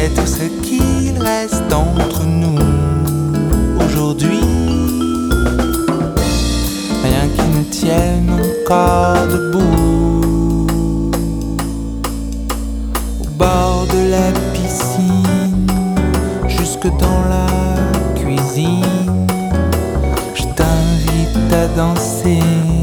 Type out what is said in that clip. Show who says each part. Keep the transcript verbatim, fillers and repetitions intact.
Speaker 1: C'est tout ce qu'il reste entre nous aujourd'hui. Rien qui nous tienne encore debout. Au bord de la piscine, jusque dans la cuisine, je t'invite à danser.